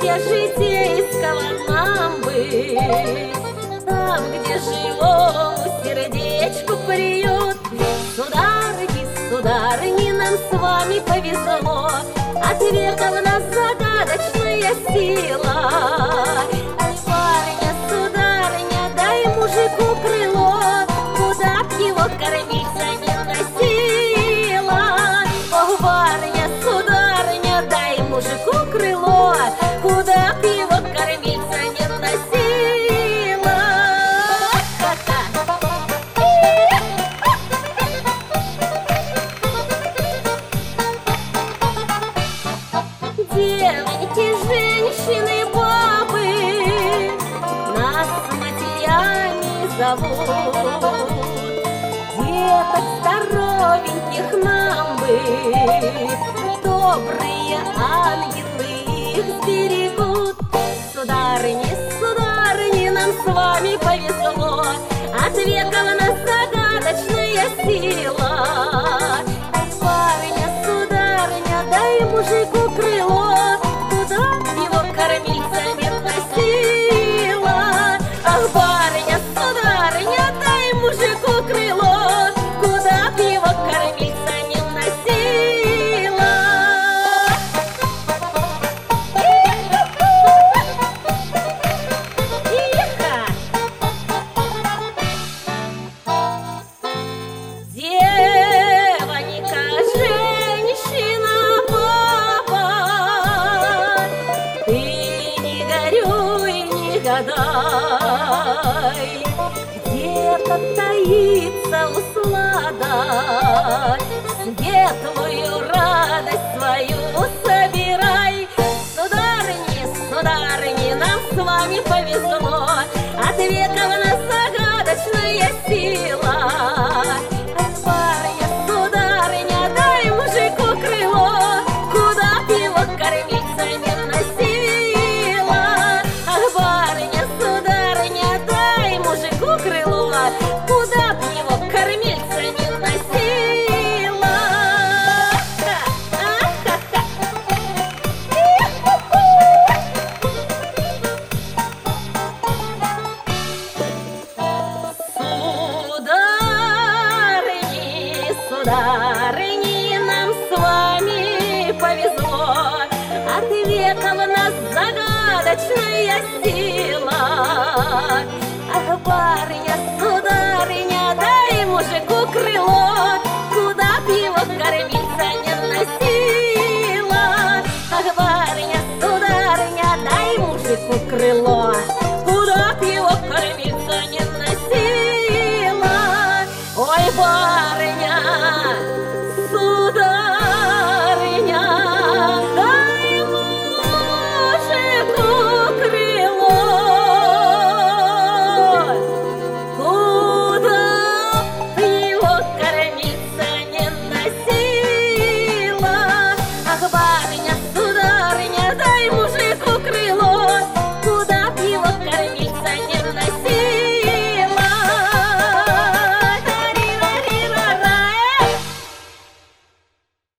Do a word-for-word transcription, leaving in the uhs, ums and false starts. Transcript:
счастья житейского нам быть, там, где живому сердечку приют. Сударыни, сударыни, нам с вами повезло, от века в нас загадочная сила. Барыня, сударыня, дай мужику крыло, куда б его кормиться не носила. Ох, барыня, сударыня, дай мужику крыло, куда б его кормиться не носила. Девоньки, женщины, бабы, нас матерями зовут. Деток здоровеньких нам бы добрые ангелы их сберегут. Сударыни, сударыни, нам с вами повезло, от века в нас загадочная сила. Барыня, сударыня, дай мужику крыло, куда его кормиться не носила. Ах, барыня, сударыня, дай мужику крыло, куда б его кормиться не носила. Тихо! Девонька, женщина, папа, ты не горюй, не гадай, где-то таится услада, светлую радость свою собирай. Сударыни, сударыни, нам с вами повезло, от века в нас загадочная сила. Барыня, сударыня, дай мужику крыло, куда б его кормиться не носила. Ах, барыня, сударыня, дай мужику крыло, куда б его кормиться не носила. Ха-ха-ха. Сударыни, сударыни, нам с вами повезло, от века в нас загадочная сила. Ах, барыня, сударыня, дай мужику крыло, куда б его кормиться не